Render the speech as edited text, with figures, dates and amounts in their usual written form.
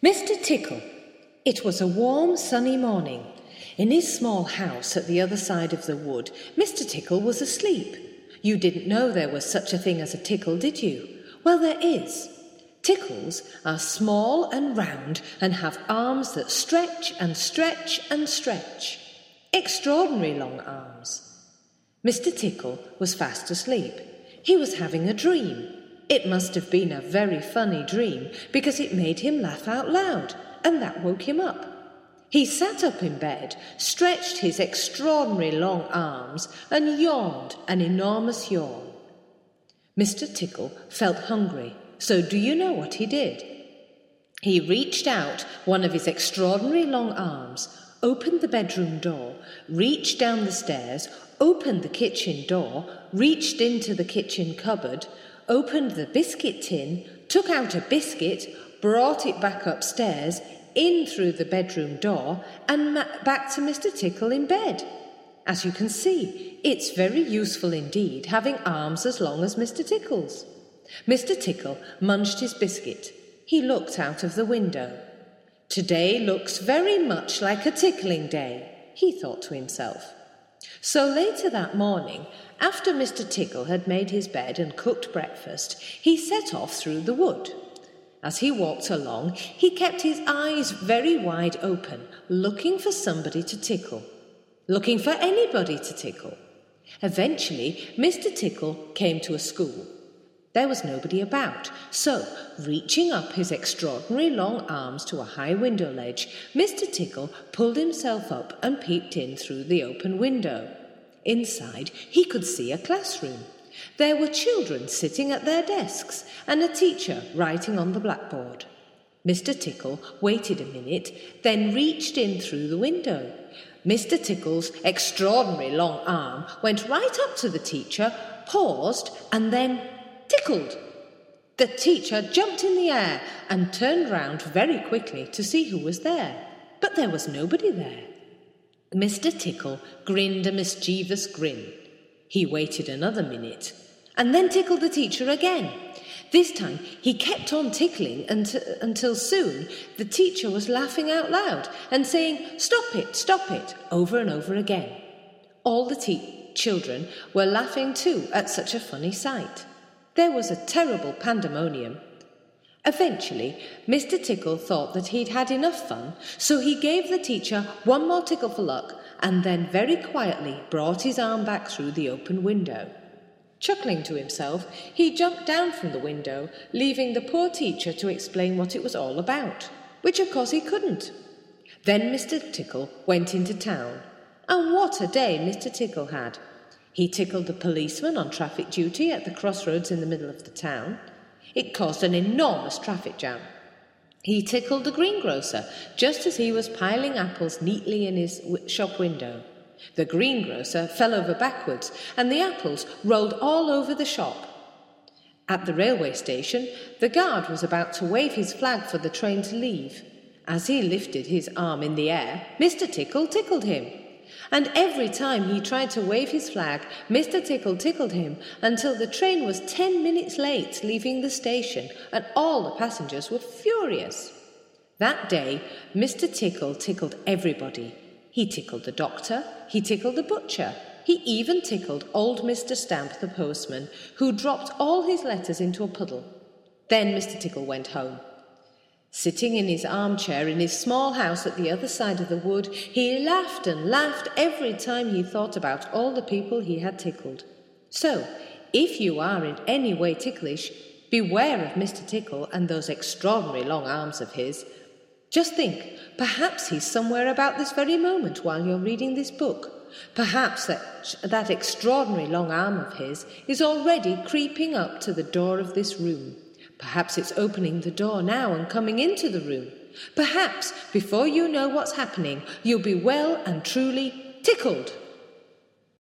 Mr. Tickle. It was a warm, sunny morning. In his small house at the other side of the wood, Mr. Tickle was asleep. You didn't know there was such a thing as a tickle, did you? Well, there is. Tickles are small and round and have arms that stretch and stretch and stretch. Extraordinary long arms. Mr. Tickle was fast asleep. He was having a dream. It must have been a very funny dream because it made him laugh out loud, and that woke him up. He sat up in bed, stretched his extraordinary long arms, and yawned an enormous yawn. Mr. Tickle felt hungry, so do you know what he did? He reached out one of his extraordinary long arms, opened the bedroom door, reached down the stairs, opened the kitchen door, reached into the kitchen cupboard, opened the biscuit tin, took out a biscuit, brought it back upstairs, in through the bedroom door, and back to Mr. Tickle in bed. As you can see, it's very useful indeed, having arms as long as Mr. Tickle's. Mr. Tickle munched his biscuit. He looked out of the window. Today looks very much like a tickling day, he thought to himself. So later that morning, after Mr. Tickle had made his bed and cooked breakfast, he set off through the wood. As he walked along, he kept his eyes very wide open, looking for somebody to tickle, looking for anybody to tickle. Eventually, Mr. Tickle came to a school. There was nobody about, so, reaching up his extraordinary long arms to a high window ledge, Mr. Tickle pulled himself up and peeped in through the open window. Inside, he could see a classroom. There were children sitting at their desks and a teacher writing on the blackboard. Mr. Tickle waited a minute, then reached in through the window. Mr. Tickle's extraordinary long arm went right up to the teacher, paused, and then tickled. The teacher jumped in the air and turned round very quickly to see who was there, but there was nobody there. Mr. Tickle grinned a mischievous grin. He waited another minute and then tickled the teacher again. This time he kept on tickling until soon the teacher was laughing out loud and saying, stop it, over and over again. All the children were laughing too at such a funny sight. There was a terrible pandemonium. Eventually, Mr. Tickle thought that he'd had enough fun, so he gave the teacher one more tickle for luck and then very quietly brought his arm back through the open window. Chuckling to himself, he jumped down from the window, leaving the poor teacher to explain what it was all about, which of course he couldn't. Then Mr. Tickle went into town, and what a day Mr. Tickle had. He tickled the policeman on traffic duty at the crossroads in the middle of the town. It caused an enormous traffic jam. He tickled the greengrocer just as he was piling apples neatly in his shop window. The greengrocer fell over backwards, and the apples rolled all over the shop. At the railway station, the guard was about to wave his flag for the train to leave. As he lifted his arm in the air, Mr. Tickle tickled him. And every time he tried to wave his flag, Mr. Tickle tickled him until the train was 10 minutes late leaving the station, and all the passengers were furious. That day, Mr. Tickle tickled everybody. He tickled the doctor, he tickled the butcher, he even tickled old Mr. Stamp, the postman, who dropped all his letters into a puddle. Then Mr. Tickle went home. Sitting in his armchair in his small house at the other side of the wood, he laughed and laughed every time he thought about all the people he had tickled. So, if you are in any way ticklish, beware of Mr. Tickle and those extraordinary long arms of his. Just think, perhaps he's somewhere about this very moment while you're reading this book. Perhaps that extraordinary long arm of his is already creeping up to the door of this room. Perhaps it's opening the door now and coming into the room. Perhaps, before you know what's happening, you'll be well and truly tickled.